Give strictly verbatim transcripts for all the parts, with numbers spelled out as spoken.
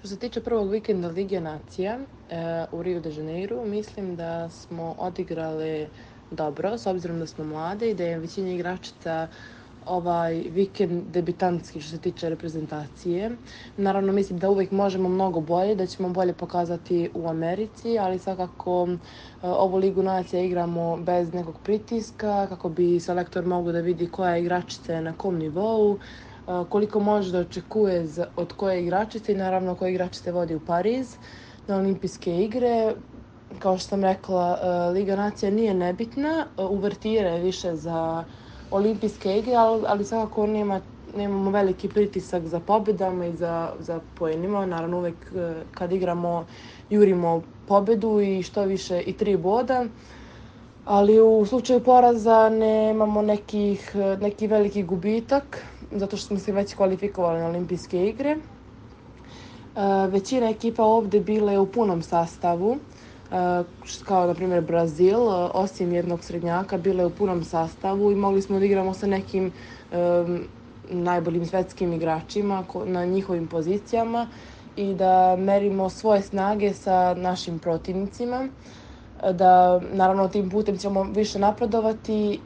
Što se tiče prvog vikenda Lige nacija e, u Rio de Janeiru, mislim da smo odigrali dobro, s obzirom da smo mlade i da je većina igračica ovaj vikend debitantski što se tiče reprezentacije. Naravno, mislim da uvijek možemo mnogo bolje, da ćemo bolje pokazati u Americi, ali svakako e, ovu Ligu nacija igramo bez nekog pritiska, kako bi selektor mogao da vidi koja igračica je na kom nivou, koliko može da očekuje od koje igračice i naravno koje igračice vodi u Pariz na olimpijske igre. Kao što sam rekla, Liga nacija nije nebitna, uvertira je više za olimpijske igre, ali, ali svakako nema, nemamo veliki pritisak za pobjedama i za, za poenima. Naravno, uvek kad igramo jurimo pobedu i što više i tri boda. Ali u slučaju poraza nemamo nekih, neki veliki gubitak, zato što smo se već kvalifikovali na olimpijske igre. E, većina ekipa ovde bila je u punom sastavu, e, kao na primjer Brazil, osim jednog srednjaka, bila je u punom sastavu i mogli smo da igramo sa nekim e, najboljim svetskim igračima na njihovim pozicijama i da merimo svoje snage sa našim protivnicima. Da naravno tim putem ćemo više napredovati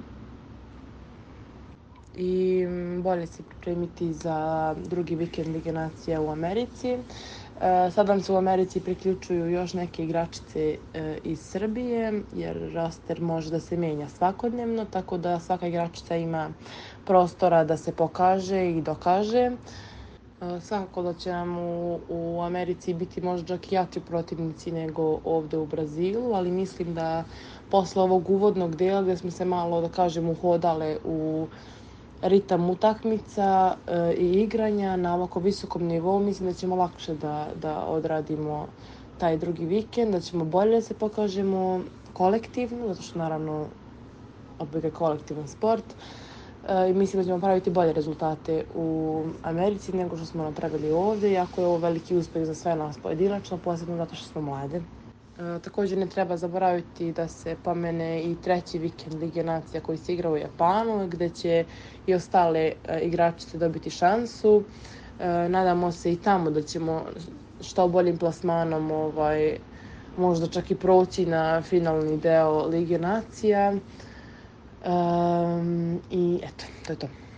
i bolje se pripremiti za drugi vikend Lige nacija u Americi. Sad nam se u Americi priključuju još neke igračice iz Srbije, jer roster može da se menja svakodnevno, tako da svaka igračica ima prostora da se pokaže i dokaže. Svakako da će nam u, u Americi biti možda čak i jači protivnici nego ovde u Brazilu, ali mislim da posle ovog uvodnog dela gde smo se malo, da kažem, uhodale u ritam utakmica e, i igranja na ovako visokom nivou, mislim da ćemo lakše da, da odradimo taj drugi vikend, da ćemo bolje da se pokažemo kolektivno, zato što naravno odbojka je kolektivan sport. I mislim da ćemo praviti bolje rezultate u Americi nego što smo napravili ovde, iako je ovo veliki uspeh za sve nas pojedinačno, posebno zato što smo mlade. E, također ne treba zaboraviti da se pomene i treći vikend Lige nacija koji se igra u Japanu, gde će i ostale e, igračice dobiti šansu. E, nadamo se i tamo da ćemo što boljim plasmanom ovaj, možda čak i proći na finalni deo Lige nacija. Um, I eto, to je to.